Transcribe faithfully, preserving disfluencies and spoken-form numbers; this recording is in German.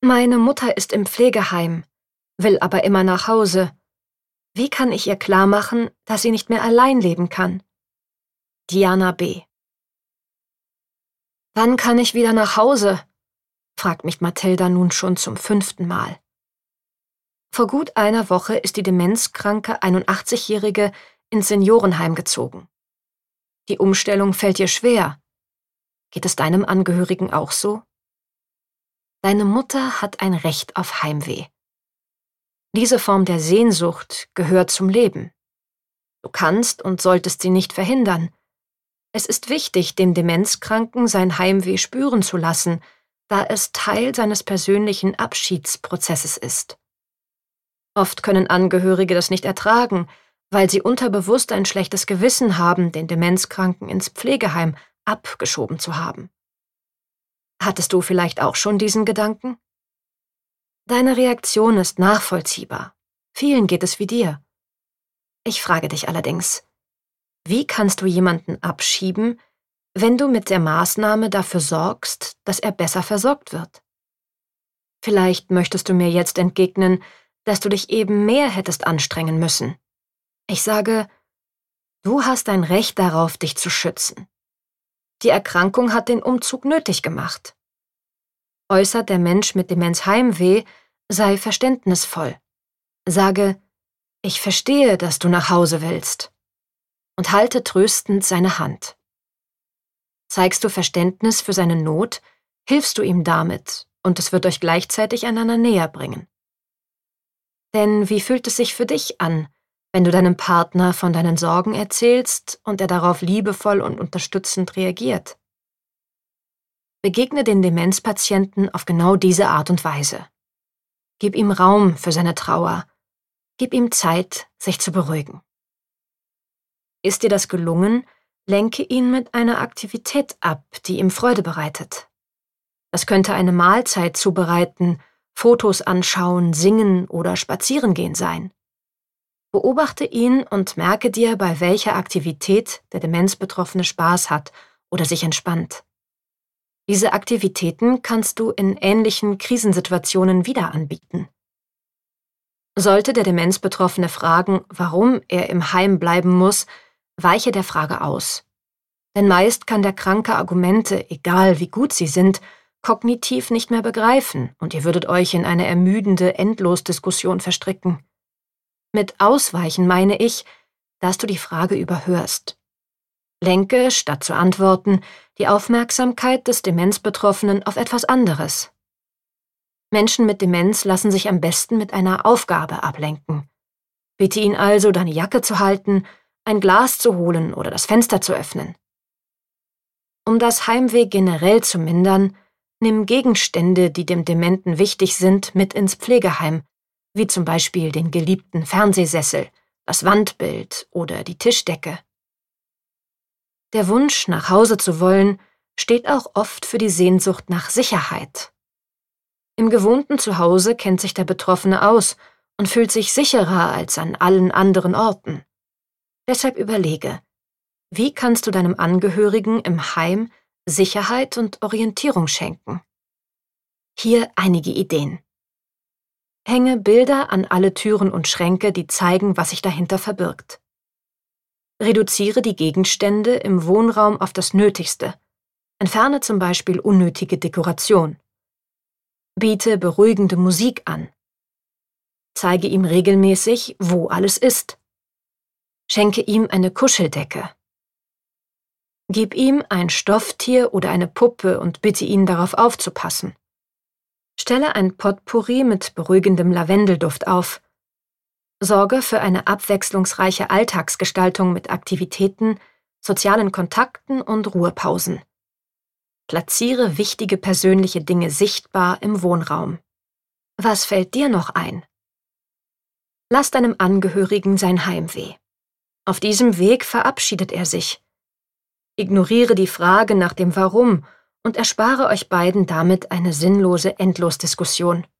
Meine Mutter ist im Pflegeheim, will aber immer nach Hause. Wie kann ich ihr klarmachen, dass sie nicht mehr allein leben kann? Diana B. Wann kann ich wieder nach Hause? Fragt mich Mathilda nun schon zum fünften Mal. Vor gut einer Woche ist die demenzkranke einundachtzigjährige ins Seniorenheim gezogen. Die Umstellung fällt ihr schwer. Geht es deinem Angehörigen auch so? Deine Mutter hat ein Recht auf Heimweh. Diese Form der Sehnsucht gehört zum Leben. Du kannst und solltest sie nicht verhindern. Es ist wichtig, dem Demenzkranken sein Heimweh spüren zu lassen, da es Teil seines persönlichen Abschiedsprozesses ist. Oft können Angehörige das nicht ertragen, weil sie unterbewusst ein schlechtes Gewissen haben, den Demenzkranken ins Pflegeheim abgeschoben zu haben. Hattest du vielleicht auch schon diesen Gedanken? Deine Reaktion ist nachvollziehbar. Vielen geht es wie dir. Ich frage dich allerdings, wie kannst du jemanden abschieben, wenn du mit der Maßnahme dafür sorgst, dass er besser versorgt wird? Vielleicht möchtest du mir jetzt entgegnen, dass du dich eben mehr hättest anstrengen müssen. Ich sage, du hast ein Recht darauf, dich zu schützen. Die Erkrankung hat den Umzug nötig gemacht. Äußert der Mensch mit Demenz Heimweh, sei verständnisvoll. Sage, ich verstehe, dass du nach Hause willst. Und halte tröstend seine Hand. Zeigst du Verständnis für seine Not, hilfst du ihm damit und es wird euch gleichzeitig einander näher bringen. Denn wie fühlt es sich für dich an, wenn du deinem Partner von deinen Sorgen erzählst und er darauf liebevoll und unterstützend reagiert? Begegne den Demenzpatienten auf genau diese Art und Weise. Gib ihm Raum für seine Trauer. Gib ihm Zeit, sich zu beruhigen. Ist dir das gelungen, lenke ihn mit einer Aktivität ab, die ihm Freude bereitet. Das könnte eine Mahlzeit zubereiten, Fotos anschauen, singen oder spazierengehen sein. Beobachte ihn und merke dir, bei welcher Aktivität der Demenzbetroffene Spaß hat oder sich entspannt. Diese Aktivitäten kannst du in ähnlichen Krisensituationen wieder anbieten. Sollte der Demenzbetroffene fragen, warum er im Heim bleiben muss, weiche der Frage aus. Denn meist kann der Kranke Argumente, egal wie gut sie sind, kognitiv nicht mehr begreifen und ihr würdet euch in eine ermüdende Endlosdiskussion verstricken. Mit Ausweichen meine ich, dass du die Frage überhörst. Lenke, statt zu antworten, die Aufmerksamkeit des Demenzbetroffenen auf etwas anderes. Menschen mit Demenz lassen sich am besten mit einer Aufgabe ablenken. Bitte ihn also, deine Jacke zu halten, ein Glas zu holen oder das Fenster zu öffnen. Um das Heimweh generell zu mindern, nimm Gegenstände, die dem Dementen wichtig sind, mit ins Pflegeheim, wie zum Beispiel den geliebten Fernsehsessel, das Wandbild oder die Tischdecke. Der Wunsch, nach Hause zu wollen, steht auch oft für die Sehnsucht nach Sicherheit. Im gewohnten Zuhause kennt sich der Betroffene aus und fühlt sich sicherer als an allen anderen Orten. Deshalb überlege, wie kannst du deinem Angehörigen im Heim Sicherheit und Orientierung schenken? Hier einige Ideen. Hänge Bilder an alle Türen und Schränke, die zeigen, was sich dahinter verbirgt. Reduziere die Gegenstände im Wohnraum auf das Nötigste. Entferne zum Beispiel unnötige Dekoration. Biete beruhigende Musik an. Zeige ihm regelmäßig, wo alles ist. Schenke ihm eine Kuscheldecke. Gib ihm ein Stofftier oder eine Puppe und bitte ihn, darauf aufzupassen. Stelle ein Potpourri mit beruhigendem Lavendelduft auf. Sorge für eine abwechslungsreiche Alltagsgestaltung mit Aktivitäten, sozialen Kontakten und Ruhepausen. Platziere wichtige persönliche Dinge sichtbar im Wohnraum. Was fällt dir noch ein? Lass deinem Angehörigen sein Heimweh. Auf diesem Weg verabschiedet er sich. Ignoriere die Frage nach dem Warum und erspare euch beiden damit eine sinnlose Endlosdiskussion.